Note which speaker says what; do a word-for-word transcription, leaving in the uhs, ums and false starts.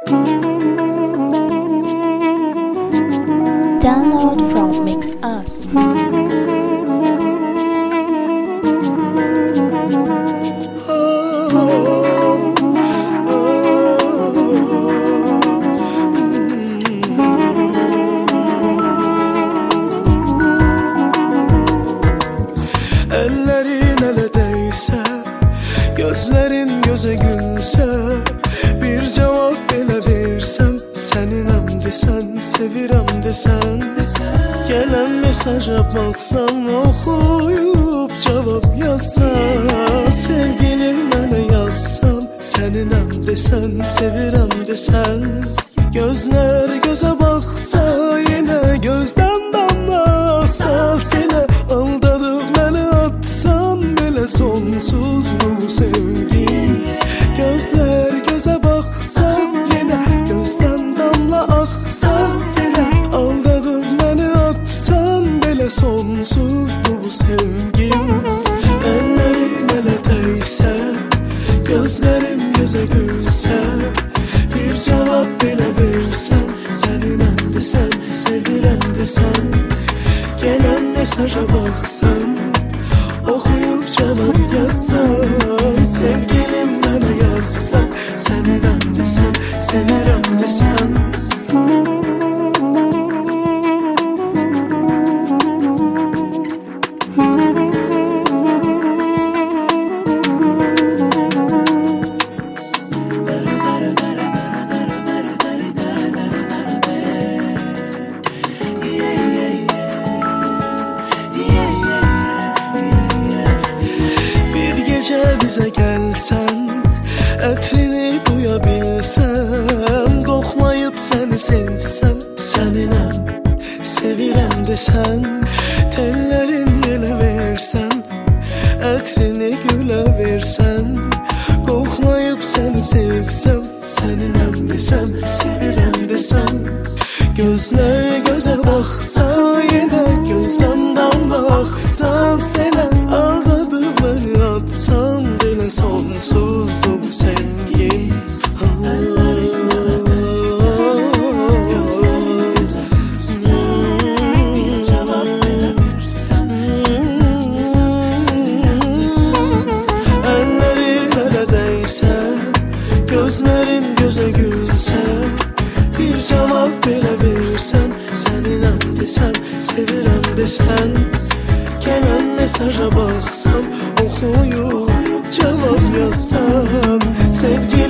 Speaker 1: Download from Mix Us.
Speaker 2: Ellerin ele değse, gözlerin göze gülse, bir cevap belə versən, səninəm desən, sevirəm desən, gələn mesaja baxsan, oxuyub cavab yazsan, sevgilim mənə yazsan, səninəm desən, sevirəm desən, gözlər gözə baxsa, yenə gözdən damla axsa, sənə aldadıb məni atsan, belə sonsuzdur bu sevgim. Gözlər gözə baxsa, yenə gözdən damla axsa, sənə aldadıb məni atsan, belə sonsuzdur bu sevgim. Əllərin elə dəysə, gözlərin gözə gülsə, bir cavab belə versən, səninəm desən, sevirəm desən, gələn mesaja baxsan, oxuyub cavab yazsan, sevgilim mənə yazsan, səninəm desən, sevirəm desən. Bizə gəlsən, ətrini duya bilsən, qoxmayıb səni sevsən, səninəm, sevirəm desən, tellərin yelə versən, ətrini gülə versən, qoxmayıb səni sevsəm, səninəm desəm, sevirəm desəm, gözlər gözə baxsa, yenə gözdən damla axsa, sənə aldadıb məni atsan, belə sonsuzdur bu sevgim. Əllərin elə dəysə, gözlərin gözə gülsə, bir cavab belə versən, səninəm desən, sevirəm desən, gələn mesaja baxsan, oxuyub cavab yazsan, sevgi